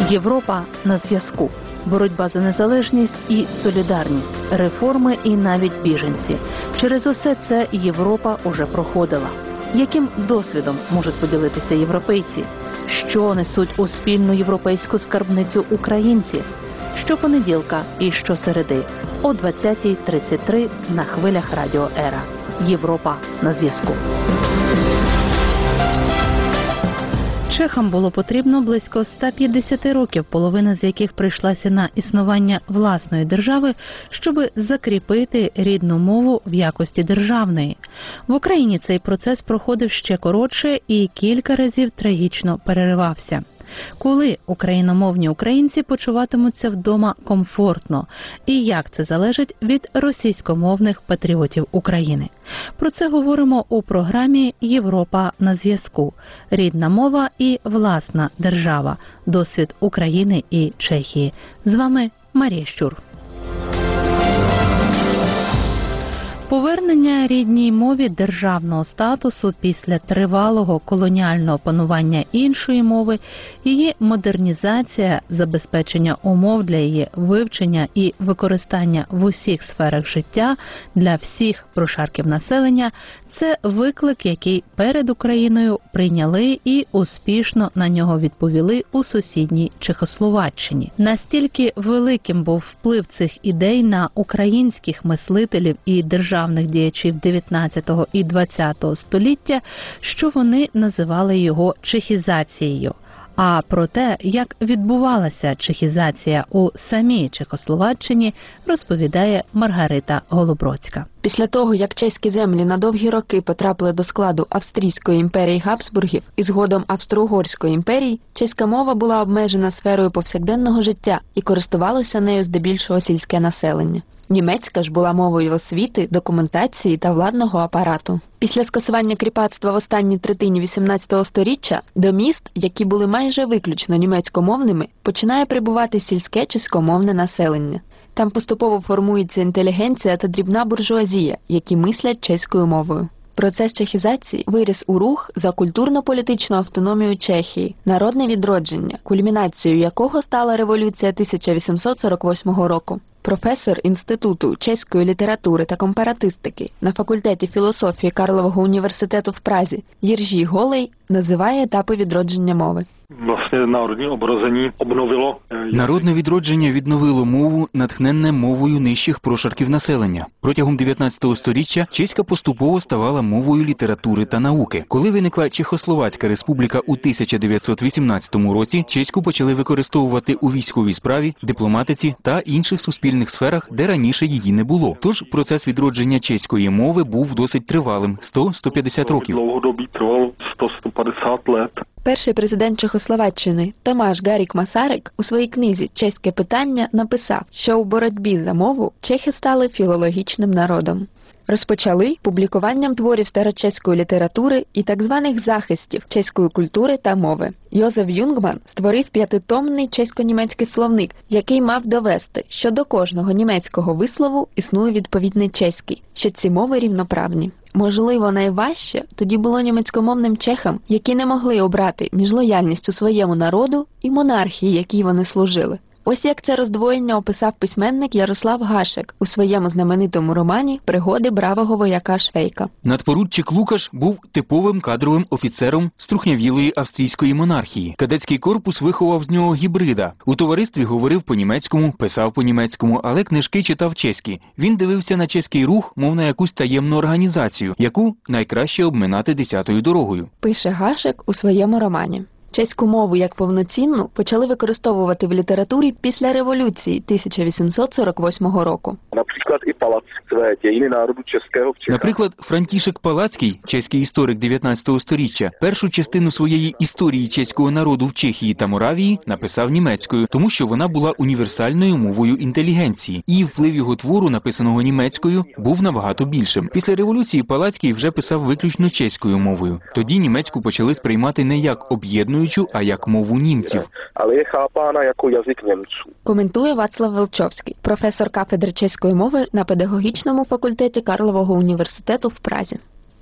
Європа на зв'язку. Боротьба за незалежність і солідарність, реформи і навіть біженці. Через усе це Європа уже проходила. Яким досвідом можуть поділитися європейці? Що несуть у спільну європейську скарбницю українці? Щопонеділка і щосереди о 20:33 на хвилях Радіо Ера. Європа на зв'язку. Чехам було потрібно близько 150 років, половина з яких прийшлася на існування власної держави, щоб закріпити рідну мову в якості державної. В Україні цей процес проходив ще коротше і кілька разів трагічно переривався. Коли україномовні українці почуватимуться вдома комфортно і як це залежить від російськомовних патріотів України. Про це говоримо у програмі «Європа на зв'язку». Рідна мова і власна держава. Досвід України і Чехії. З вами Марія Щур. Повернення рідній мові державного статусу після тривалого колоніального панування іншої мови, її модернізація, забезпечення умов для її вивчення і використання в усіх сферах життя для всіх прошарків населення – це виклик, який перед Україною прийняли і успішно на нього відповіли у сусідній Чехословаччині. Настільки великим був вплив цих ідей на українських мислителів і державних діячів 19 і 20 століття, що вони називали його чехізацією. А про те, як відбувалася чехізація у самій Чехословаччині, розповідає Маргарита Голоброцька. Після того, як чеські землі на довгі роки потрапили до складу Австрійської імперії Габсбургів і згодом Австро-Угорської імперії, чеська мова була обмежена сферою повсякденного життя і користувалося нею здебільшого сільське населення. Німецька ж була мовою освіти, документації та владного апарату. Після скасування кріпацтва в останній третині 18 століття до міст, які були майже виключно німецькомовними, починає прибувати сільське чеськомовне населення. Там поступово формується інтелігенція та дрібна буржуазія, які мислять чеською мовою. Процес чехізації виріс у рух за культурно-політичну автономію Чехії, народне відродження, кульмінацією якого стала революція 1848 року. Професор Інституту чеської літератури та компаратистики на факультеті філософії Карлового університету в Празі Єржі Голей називає етапи відродження мови. Народне відродження відновило мову, натхненне мовою нижчих прошарків населення. Протягом 19 століття чеська поступово ставала мовою літератури та науки. Коли виникла Чехословацька республіка у 1918 році, чеську почали використовувати у військовій справі, дипломатиці та інших суспільних сферах, де раніше її не було. Тож процес відродження чеської мови був досить тривалим – 100-150 років. Перший президент Чехословаччини Томаш Гаррік Масарик у своїй книзі «Чеське питання» написав, що у боротьбі за мову чехи стали філологічним народом. Розпочали публікуванням творів старочеської літератури і так званих захистів чеської культури та мови. Йозеф Юнгман створив 5-томний чесько-німецький словник, який мав довести, що до кожного німецького вислову існує відповідний чеський, що ці мови рівноправні. Можливо, найважче тоді було німецькомовним чехам, які не могли обрати між лояльністю своєму народу і монархії, якій вони служили. Ось як це роздвоєння описав письменник Ярослав Гашек у своєму знаменитому романі «Пригоди бравого вояка Швейка». Надпоручик Лукаш був типовим кадровим офіцером струхнявілої австрійської монархії. Кадетський корпус виховав з нього гібрида. У товаристві говорив по-німецькому, писав по-німецькому, але книжки читав чеські. Він дивився на чеський рух, мов на якусь таємну організацію, яку найкраще обминати 10-ю дорогою. Пише Гашек у своєму романі. Чеську мову як повноцінну почали використовувати в літературі після революції 1848 року. Наприклад, Франтішек Палацький, чеський історик 19 століття, першу частину своєї історії чеського народу в Чехії та Моравії написав німецькою, тому що вона була універсальною мовою інтелігенції, і вплив його твору, написаного німецькою, був набагато більшим. Після революції Палацький вже писав виключно чеською мовою. Тоді німецьку почали сприймати не як об'єднуючу, а як мову німців. Але є хапана як язик німців. Коментує Вацлав Велчовський, професор кафедри чеської мови на педагогічному факультеті Карлового університету в Празі.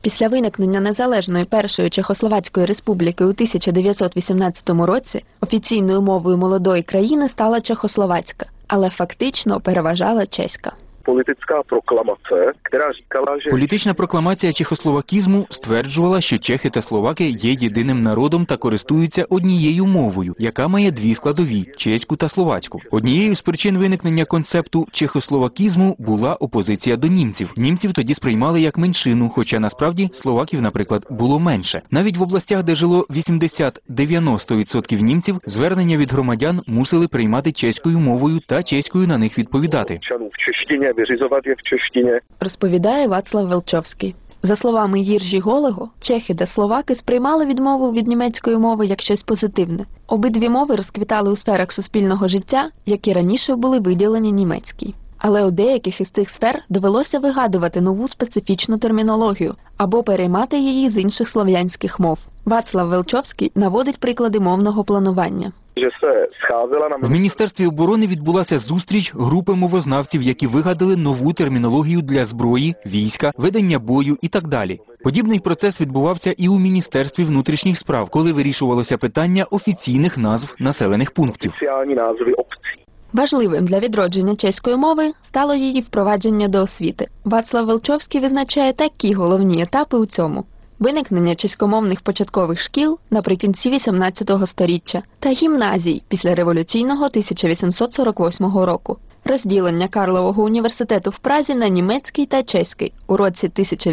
Після виникнення незалежної Першої Чехословацької республіки у 1918 році офіційною мовою молодої країни стала чехословацька, але фактично переважала чеська. Politická proklamace, která říkala, že Політична прокламація чехословакізму стверджувала, що чехи та словаки є єдиним народом та користуються однією мовою, яка має дві складові – чеську та словацьку. Однією з причин виникнення концепту чехословакізму була опозиція до німців. Німців тоді сприймали як меншину, хоча насправді словаків, наприклад, було менше. Навіть в областях, де жило 80-90% німців, звернення від громадян мусили приймати чеською мовою та чеською на них відповідати. občanů v češtině, vyřizovat je v češtině. Розповідає Вацлав Велчовський. За словами Їржі Голого, чехи та словаки сприймали відмову від німецької мови як щось позитивне. Обидві мови розквітали у сферах суспільного життя, які раніше були виділені німецькій. Але у деяких із цих сфер довелося вигадувати нову специфічну термінологію або переймати її з інших слов'янських мов. Вацлав Велчовський наводить приклади мовного планування. Že se scházela na В Міністерстві оборони відбулася зустріч групи мовознавців, які вигадали нову термінологію для зброї, війська, ведення бою і так далі. Подібний процес відбувався і у Міністерстві внутрішніх справ, коли вирішувалося питання офіційних назв населених пунктів. oficiální názvy obcí. Важливим для відродження чеської мови стало її впровадження до освіти. Вацлав Велчовський визначає такі головні етапи у цьому: виникнення чеськомовних початкових шкіл наприкінці 18 століття та гімназій після революційного 1848 року, розділення Карлового університету в Празі на німецький та чеський у році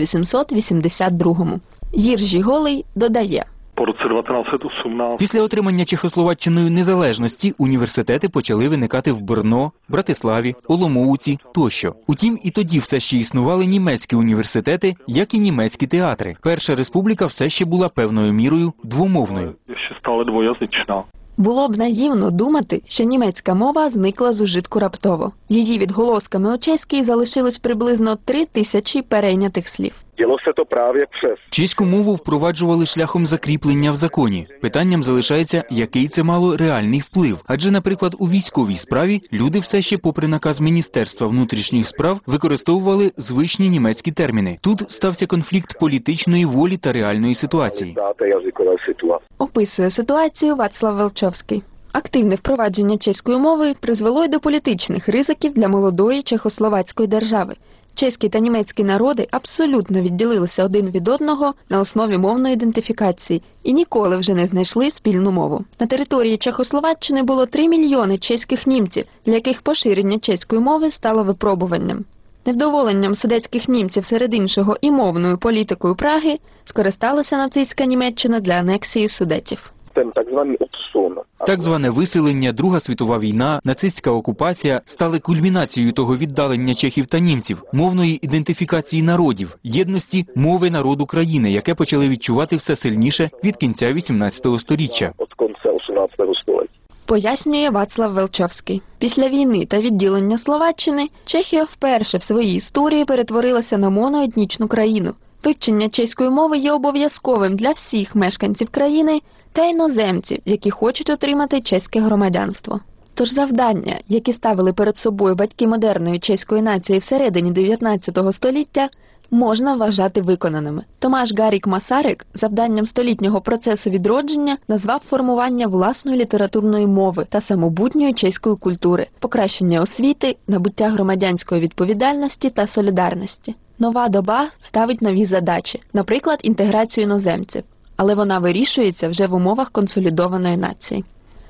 1882. Їржі Голий додає: Po roce 1918 Після отримання Чехословаччиною незалежності університети почали виникати в Брно, Братиславі, Оломouці тощо. Утім, і тоді все ще існували німецькі університети, як і німецькі театри. Перша республіка все ще була певною мірою двомовною. je ještě stále dvojazyčná. Було б наївно думати, що німецька мова зникла з ужитку раптово. Її відголосками у чеській залишилось приблизно 3000 перейнятих слів. Dělo se to právě přes Чеську мову впроваджували шляхом закріплення в законі. Питанням залишається, який це мало реальний вплив. Адже, наприклад, у військовій справі люди все ще, попри наказ Міністерства внутрішніх справ, використовували звичні німецькі терміни. Тут стався конфлікт політичної волі та реальної ситуації. dáte jazykové situace. Описує ситуацію Вацлав Велчовський. Активне впровадження чеської мови призвело й до політичних ризиків для молодої чехословацької держави. Чеські та німецькі народи абсолютно відділилися один від одного на основі мовної ідентифікації і ніколи вже не знайшли спільну мову. На території Чехословаччини було 3 мільйони чеських німців, для яких поширення чеської мови стало випробуванням. Невдоволенням судетських німців серед іншого і мовною політикою Праги скористалася нацистська Німеччина для анексії Судетів. Ten takzvaný odsun. Так зване виселення, Друга світова війна, нацистська окупація стали кульмінацією того віддалення чехів та німців, мовної ідентифікації народів, єдності мови народу країни, яке почали відчувати все сильніше від кінця 18 століття. Od konce 18. století. Пояснює Вацлав Велчовський. Після війни та відділення Словаччини Чехія вперше в своїй історії перетворилася на моноетнічну країну. Вивчення чеської мови є обов'язковим для всіх мешканців країни та іноземців, які хочуть отримати чеське громадянство. Тож завдання, які ставили перед собою батьки модерної чеської нації всередині 19 століття, можна вважати виконаними. Томаш Гарік Масарик завданням столітнього процесу відродження назвав формування власної літературної мови та самобутньої чеської культури, покращення освіти, набуття громадянської відповідальності та солідарності. Нова доба ставить нові задачі, наприклад, інтеграцію іноземців, але вона вирішується вже в умовах консолідованої нації.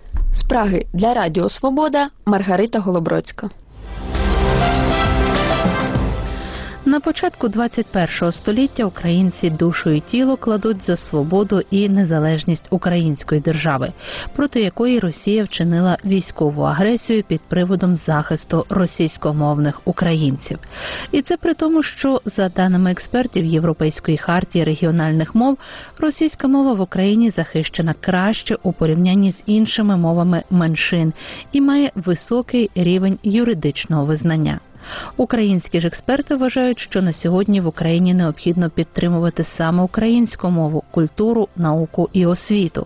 З Праги для Радіо Свобода Маргарита Голобродська. На початку 21 століття українці душу і тіло кладуть за свободу і незалежність української держави, проти якої Росія вчинила військову агресію під приводом захисту російськомовних українців. І це при тому, що, за даними експертів Європейської хартії регіональних мов, російська мова в Україні захищена краще у порівнянні з іншими мовами меншин і має високий рівень юридичного визнання. Українські ж експерти вважають, що на сьогодні в Україні необхідно підтримувати саме українську мову, культуру, науку і освіту.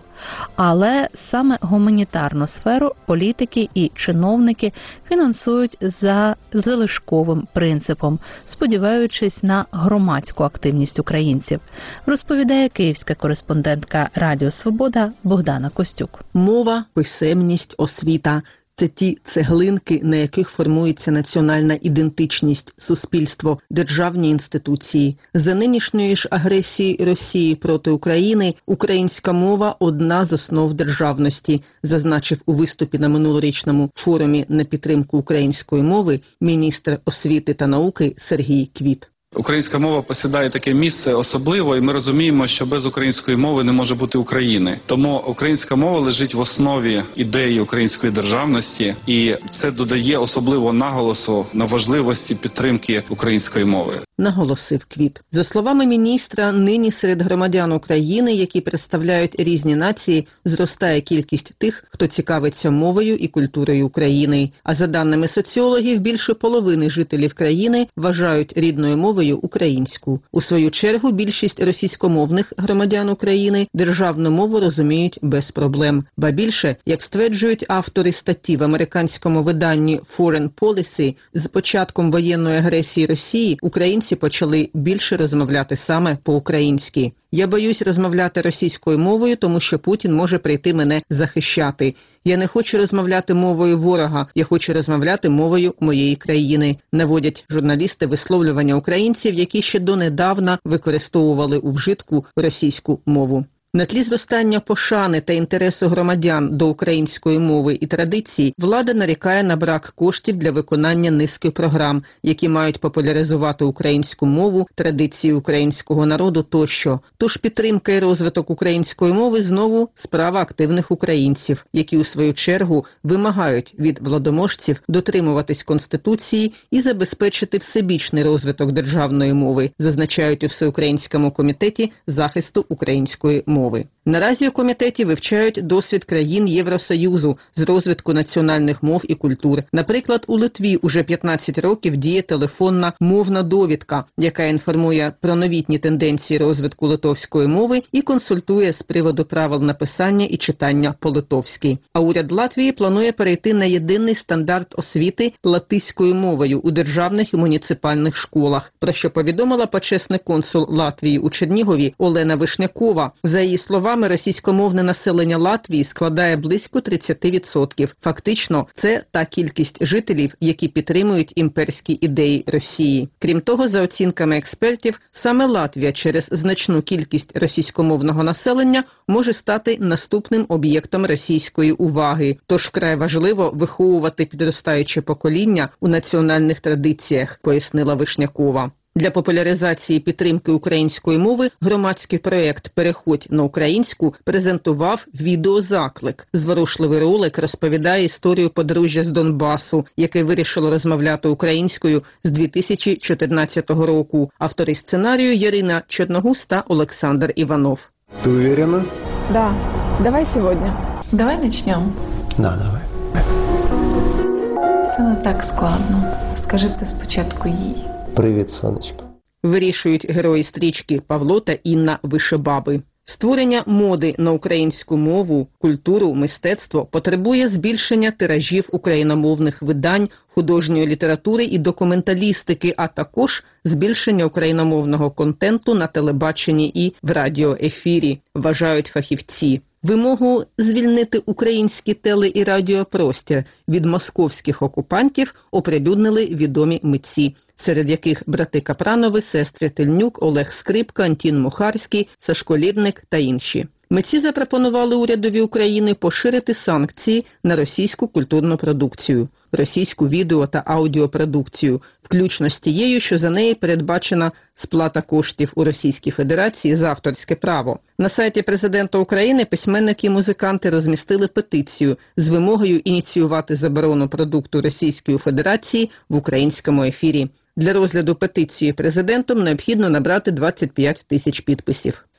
Але саме гуманітарну сферу політики і чиновники фінансують за залишковим принципом, сподіваючись на громадську активність українців, розповідає київська кореспондентка Радіо Свобода Богдана Костюк. Мова, писемність, освіта – це ті цеглинки, на яких формується національна ідентичність, суспільство, державні інституції. За нинішньої ж агресії Росії проти України українська мова – одна з основ державності, зазначив у виступі на минулорічному форумі на підтримку української мови міністр освіти та науки Сергій Квіт. Українська мова посідає таке місце особливо, і ми розуміємо, що без української мови не може бути України. Тому українська мова лежить в основі ідеї української державності, і це додає особливого наголосу на важливості підтримки української мови. Наголосив Квіт. За словами міністра, нині серед громадян України, які представляють різні нації, зростає кількість тих, хто цікавиться мовою і культурою України. А за даними соціологів, більше половини жителів країни вважають рідною мовою українську. У свою чергу, більшість російськомовних громадян України державну мову розуміють без проблем. Ба більше, як стверджують автори статті в американському виданні Foreign Policy, з початком воєнної агресії Росії українці почали більше розмовляти саме по-українськи. Я боюсь розмовляти російською мовою, тому що Путін може прийти мене захищати. Я не хочу розмовляти мовою ворога, я хочу розмовляти мовою моєї країни, наводять журналісти висловлювання українців, які ще донедавна використовували у вжитку російську мову. На тлі зростання пошани та інтересу громадян до української мови і традицій, влада нарікає на брак коштів для виконання низки програм, які мають популяризувати українську мову, традиції українського народу тощо. Тож підтримка і розвиток української мови знову справа активних українців, які у свою чергу вимагають від владоможців дотримуватись Конституції і забезпечити всебічний розвиток державної мови, зазначають у Всеукраїнському комітеті захисту української мови. Наразі у комітеті вивчають досвід країн Євросоюзу з розвитку національних мов і культур. Наприклад, у Литві уже 15 років діє телефонна мовна довідка, яка інформує про новітні тенденції розвитку литовської мови і консультує з приводу правил написання і читання по-литовськи. А уряд Латвії планує перейти на єдиний стандарт освіти латиською мовою у державних і муніципальних школах, про що повідомила почесний консул Латвії у Чернігові Олена Вишнякова. За її словами, російськомовне населення Латвії складає близько 30%. Фактично, це та кількість жителів, які підтримують імперські ідеї Росії. Крім того, за оцінками експертів, саме Латвія через значну кількість російськомовного населення може стати наступним об'єктом російської уваги. Тож вкрай важливо виховувати підростаюче покоління у національних традиціях, пояснила Вишнякова. Для популяризації підтримки української мови громадський проєкт «Переходь на українську» презентував відеозаклик. Зворушливий ролик розповідає історію подружжя з Донбасу, яке вирішило розмовляти українською з 2014 року. Автори сценарію Ярина Чорногуз та Олександр Іванов. Ты уверена? Да. Давай сегодня. Давай начнем. Да, давай. Це не так складно. Скажи це спочатку їй. Привіт, сонечко. Вирішують герої стрічки Павло та Інна Вишебаби. Створення моди на українську мову, культуру, мистецтво потребує збільшення тиражів україномовних видань, художньої літератури і документалістики, а також збільшення україномовного контенту на телебаченні і в радіоефірі, вважають фахівці. Вимогу звільнити український теле- і радіопростір від московських окупантів оприлюднили відомі митці, серед яких брати Капранови, сестри Тельнюк, Олег Скрипка, Антін Мухарський, Сашко Лєдник та інші. Митці запропонували урядові України поширити санкції на російську культурну продукцію, російську відео- та аудіопродукцію, включно з тією, що за неї передбачена сплата коштів у Російській Федерації за авторське право. На сайті президента України письменники і музиканти розмістили петицію з вимогою ініціювати заборону продукту Російської Федерації в українському ефірі. Для розгляду петиції президентом необхідно набрати 25 тисяч підписів.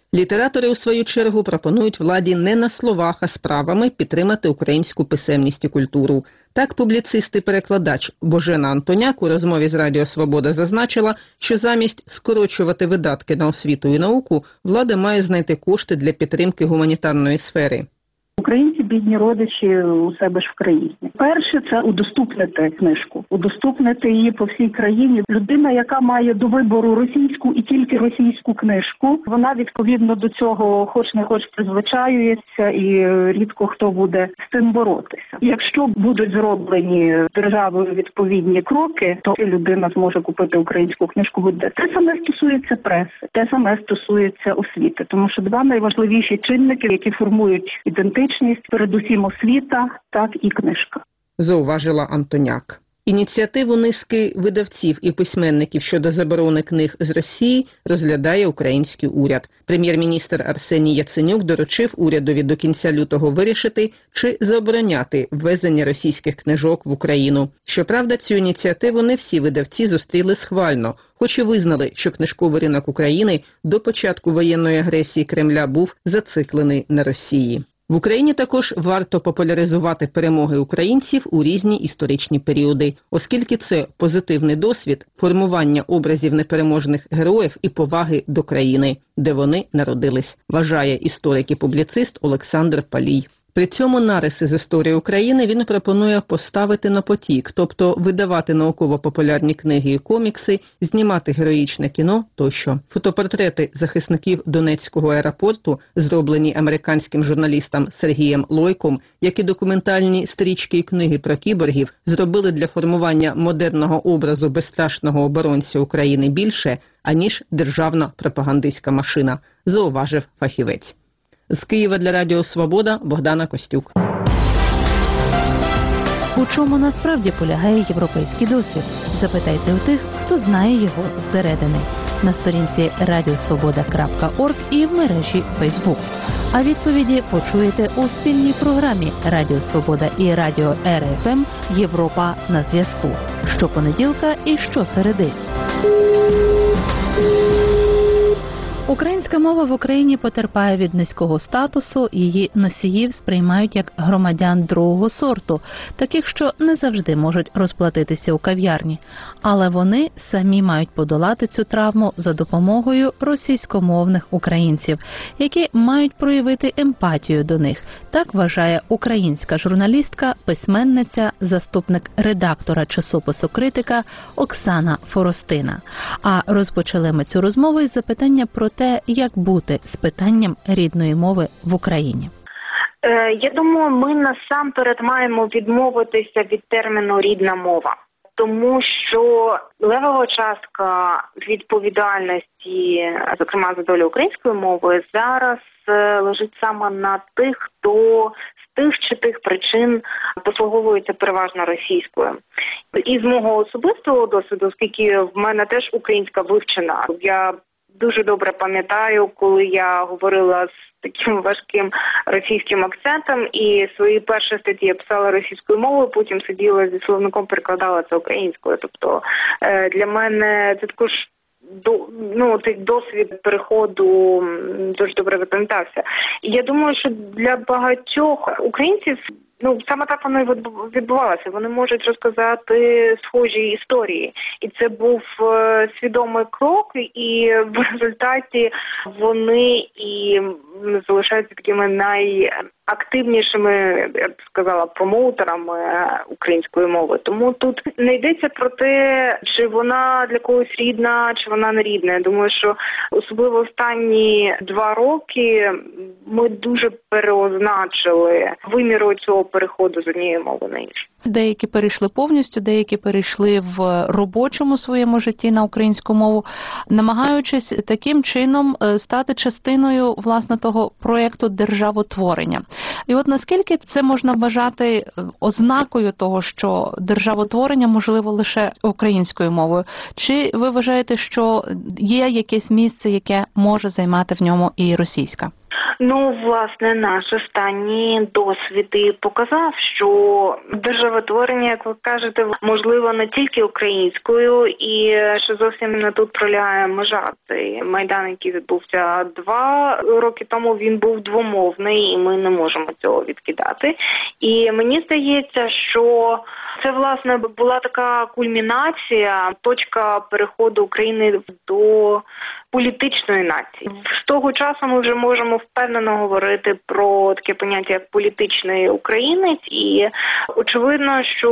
Літератори, у свою чергу, пропонують владі не на словах, а справами підтримати українську писемність і культуру. Так публіцист і перекладач Божена Антоняк у розмові з Радіо Свобода зазначила, що замість скорочувати видатки на освіту і науку, влада має знайти кошти для підтримки гуманітарної сфери. Українці бідні родичі у себе ж в країні. Перше – це удоступнити книжку, удоступнити її по всій країні. Людина, яка має до вибору російську і тільки російську книжку, вона відповідно до цього хоч не хоч призвичаюється і рідко хто буде з цим боротися. Якщо будуть зроблені державою відповідні кроки, то людина зможе купити українську книжку будь-де. Те саме стосується преси, те саме стосується освіти, тому що два найважливіші чинники, які формують ідентичність, передусім освіта, так і книжка. Зауважила Антоняк. Ініціативу низки видавців і письменників щодо заборони книг з Росії розглядає український уряд. Прем'єр-міністр Арсеній Яценюк доручив урядові до кінця лютого вирішити, чи забороняти ввезення російських книжок в Україну. Щоправда, цю ініціативу не всі видавці зустріли схвально, хоч і визнали, що книжковий ринок України до початку воєнної агресії Кремля був зациклений на Росії. В Україні також варто популяризувати перемоги українців у різні історичні періоди, оскільки це позитивний досвід формування образів непереможних героїв і поваги до країни, де вони народились, вважає історик і публіцист Олександр Палій. При цьому нариси з історії України він пропонує поставити на потік, тобто видавати науково-популярні книги і комікси, знімати героїчне кіно тощо. Фотопортрети захисників Донецького аеропорту, зроблені американським журналістом Сергієм Лойком, як і документальні стрічки і книги про кіборгів, зробили для формування модерного образу безстрашного оборонця України більше, аніж державна пропагандистська машина, зауважив фахівець. З Києва для Радіо Свобода Богдана Костюк. У чому насправді полягає європейський досвід? Запитайте у тих, хто знає його зсередини. На сторінці radiosvoboda.org і в мережі Facebook. А відповіді почуєте у спільній програмі Радіо Свобода і Радіо РФМ «Європа на зв'язку». Щопонеділка і щосереди. Українська мова в Україні потерпає від низького статусу, її носіїв сприймають як громадян другого сорту, таких, що не завжди можуть розплатитися у кав'ярні. Але вони самі мають подолати цю травму за допомогою російськомовних українців, які мають проявити емпатію до них. Так вважає українська журналістка, письменниця, заступник редактора часопису «Критика» Оксана Форостина. А розпочали ми цю розмову із запитання про те, як бути з питанням рідної мови в Україні. Я думаю, ми насамперед маємо відмовитися від терміну «рідна мова». Тому що левова частка відповідальності, зокрема за долю української мови, зараз лежить саме на тих, хто з тих чи тих причин послуговується переважно російською. І з мого особистого досвіду, оскільки в мене теж українська вивчена, я дуже добре пам'ятаю, коли я говорила з таким важким російським акцентом, і свої перші статті я писала російською мовою, потім сиділа зі словником, перекладала це українською. Тобто для мене це також цей досвід переходу дуже добре запам'ятався. І я думаю, що для багатьох українців саме так воно і відбувалося. Вони можуть розказати схожі історії. І це був свідомий крок, і в результаті вони і залишаються такими найактивнішими, я б сказала, промоутерами української мови. Тому тут не йдеться про те, чи вона для когось рідна, чи вона не рідна. Я думаю, що особливо останні 2 роки ми дуже переозначили виміру цього переходу з однієї мови на іншу. Деякі перейшли повністю, деякі перейшли в робочому своєму житті на українську мову, намагаючись таким чином стати частиною, власне, того проєкту державотворення. І от наскільки це можна вважати ознакою того, що державотворення можливо лише українською мовою? Чи ви вважаєте, що є якесь місце, яке може займати в ньому і російська? Власне, наш останній досвід і показав, що державотворення, як ви кажете, можливо не тільки українською, і що зовсім не тут пролягає межа. Цей Майдан, який відбувся 2 роки тому, він був двомовний, і ми не можемо цього відкидати. І мені здається, що це, власне, була така кульмінація, точка переходу України до політичної нації. З того часу ми вже можемо впевнено говорити про таке поняття, як політичний українець, і очевидно, що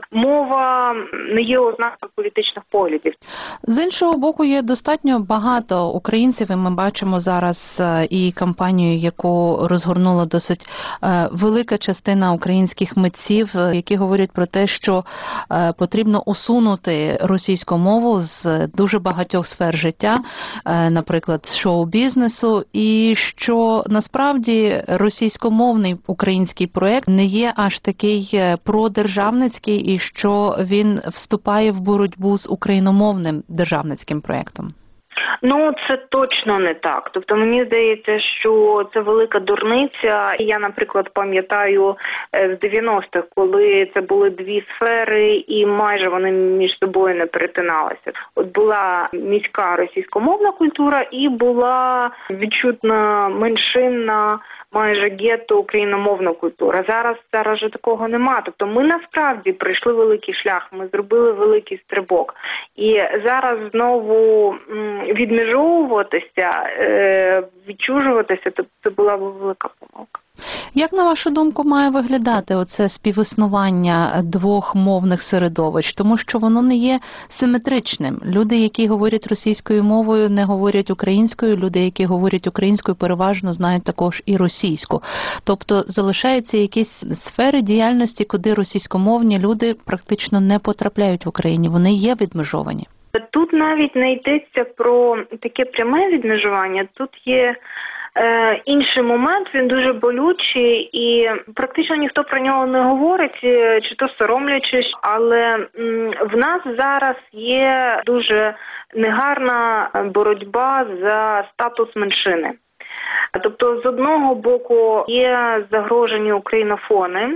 мова не є ознакою політичних поглядів. З іншого боку, є достатньо багато українців, і ми бачимо зараз і кампанію, яку розгорнула досить велика частина українських митців, які говорять про те, що потрібно усунути російську мову з дуже багатьох сфер життя, наприклад, з шоу-бізнесу, і що насправді російськомовний український проєкт не є аж такий продержавницький, і що він вступає в боротьбу з україномовним державницьким проєктом. Ну, це точно не так. Тобто, мені здається, що це велика дурниця. Я, наприклад, пам'ятаю з 90-х, коли це були дві сфери, і майже вони між собою не перетиналися. От була міська російськомовна культура і була відчутна меншинна, майже гетто україномовна культура. Зараз же такого нема. Тобто ми насправді пройшли великий шлях, ми зробили великий стрибок. І зараз знову відмежовуватися, відчужуватися, це була велика помилка. Як, на вашу думку, має виглядати оце співіснування двох мовних середовищ? Тому що воно не є симетричним. Люди, які говорять російською мовою, не говорять українською. Люди, які говорять українською, переважно знають також і російську. Тобто залишаються якісь сфери діяльності, куди російськомовні люди практично не потрапляють в Україні. Вони є відмежовані. Тут навіть не йдеться про таке пряме відмежування. Тут є інший момент, він дуже болючий, і практично ніхто про нього не говорить, чи то соромлячись, але в нас зараз є дуже негарна боротьба за статус меншини. Тобто, з одного боку, є загрожені українофони,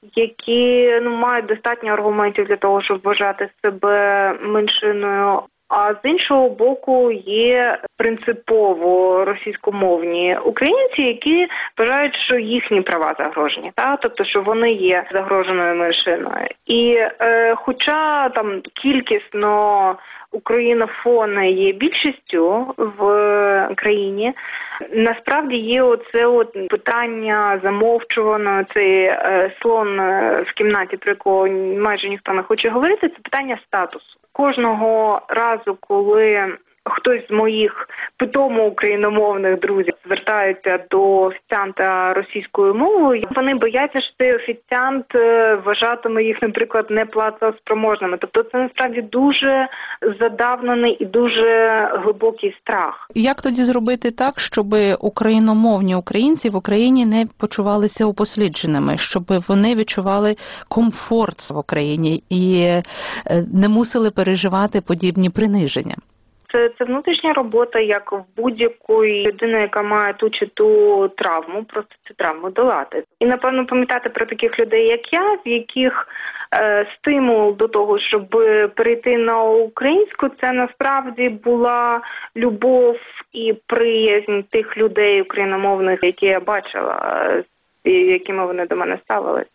які мають достатньо аргументів для того, щоб вважати себе меншиною. А з іншого боку, є принципово російськомовні українці, які вважають, що їхні права загрожені, тобто, що вони є загроженою меншиною. І хоча там кількісно українофони є більшістю в країні, насправді є оце питання замовчувано, цей слон в кімнаті, про якого майже ніхто не хоче говорити, це питання статусу. Кожного разу, коли хтось з моїх питомо україномовних друзів звертається до офіціанта російською мовою, вони бояться, що цей офіціант вважатиме їх, наприклад, неплатоспроможними. Тобто це насправді дуже задавнений і дуже глибокий страх. Як тоді зробити так, щоб україномовні українці в Україні не почувалися упослідженими, щоб вони відчували комфорт в Україні і не мусили переживати подібні приниження? Це внутрішня робота, як в будь-якої людини, яка має ту чи ту травму, просто цю травму долати. І, напевно, пам'ятати про таких людей, як я, в яких стимул до того, щоб перейти на українську, це насправді була любов і приязнь тих людей україномовних, які я бачила, з якими вони до мене ставились.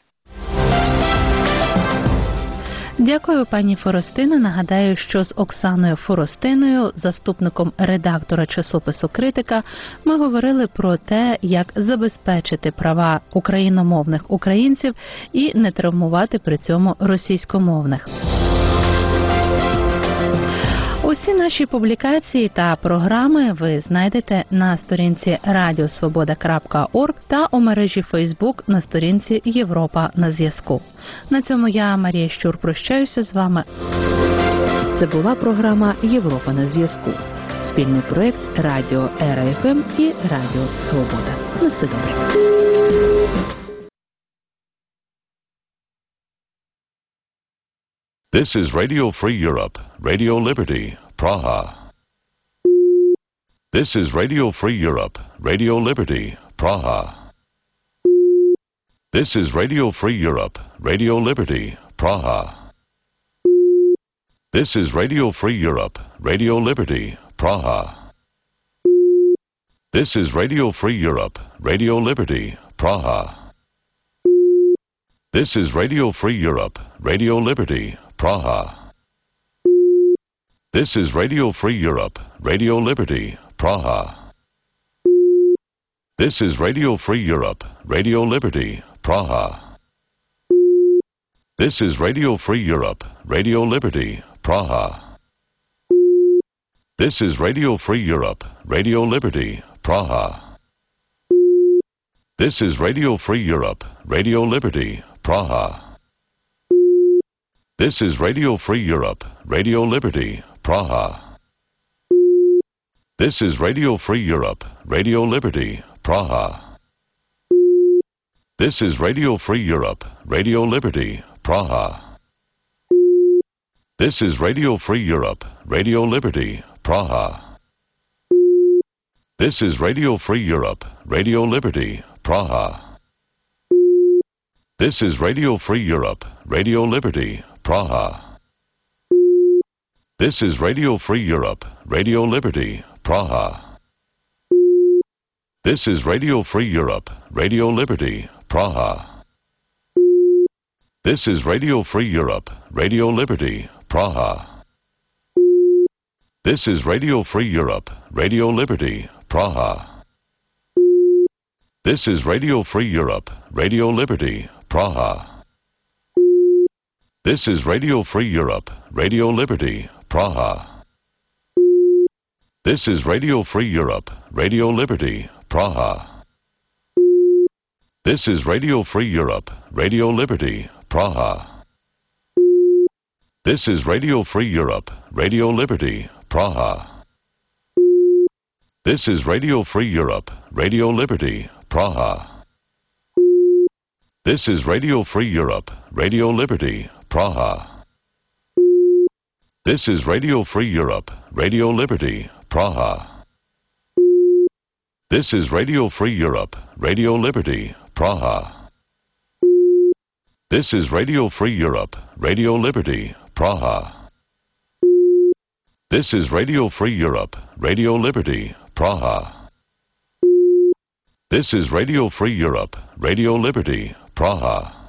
Дякую, пані Форостино. Нагадаю, що з Оксаною Форостиною, заступником редактора часопису «Критика», ми говорили про те, як забезпечити права україномовних українців і не травмувати при цьому російськомовних. Усі наші публікації та програми ви знайдете на сторінці radiosvoboda.org та у мережі Facebook на сторінці «Європа на зв'язку». На цьому я, Марія Щур, прощаюся з вами. Це була програма «Європа на зв'язку». Спільний проєкт Радіо РФМ і Радіо Свобода. На все добре. This is Radio Free Europe, Radio Liberty, Praha. This is Radio Free Europe, Radio Liberty, Praha. This is Radio Free Europe, Radio Liberty, Praha. This is Radio Free Europe, Radio Liberty, Praha. This is Radio Free Europe, Radio Liberty, Praha. This is Radio Free Europe, Radio Liberty, Praha. This is Radio Free Europe, Radio Liberty, Praha. This is Radio Free Europe, Radio Liberty, Praha. This is Radio Free Europe, Radio Liberty, Praha. This is Radio Free Europe, Radio Liberty, Praha. This is Radio Free Europe, Radio Liberty, Praha. This is Radio Free Europe, Radio Liberty, Praha. This is Radio Free Europe, Radio Liberty, Praha. This is Radio Free Europe, Radio Liberty, Praha. This is Radio Free Europe, Radio Liberty, Praha. This is Radio Free Europe, Radio Liberty, Praha. This is Radio Free Europe, Radio Liberty, Praha. This is Radio Free Europe, Radio Liberty, Praha. This is Radio Free Europe, Radio Liberty, Praha. This is Radio Free Europe, Radio Liberty, Praha. This is Radio Free Europe, Radio Liberty, Praha. This is Radio Free Europe, Radio Liberty, Praha. This is Radio Free Europe, Radio Liberty, Praha. This is Radio Free Europe, Radio Liberty, Praha. This is Radio Free Europe, Radio Liberty, Praha. This is Radio Free Europe, Radio Liberty, Praha. This is Radio Free Europe, Radio Liberty, Praha. This is Radio Free Europe, Radio Liberty, Praha. This is Radio Free Europe, Radio Liberty, Praha. This is Radio Free Europe, Radio Liberty, Praha. This is Radio Free Europe, Radio Liberty, Praha. This is Radio Free Europe, Radio Liberty, Praha. This is Radio Free Europe, Radio Liberty, Praha.